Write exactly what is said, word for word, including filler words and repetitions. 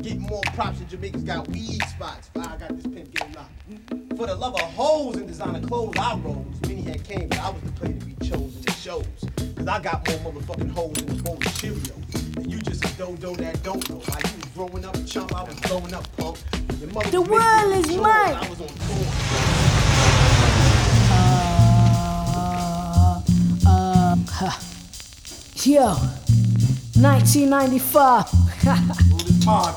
getting more props than Jamaicans got weed spots. I got this pimp game locked. For the love of hoes and designer clothes, I rose. Many had came, but I was the player to be chosen in shows. Cause I got more motherfucking hoes than a bowl of Cheerios. And you just a dodo that don't know. Like you was growing up chump, I was growing up punk. Your mother The was world making is me mine. I was on tour. Uh, uh, huh. Yo, nineteen ninety-five.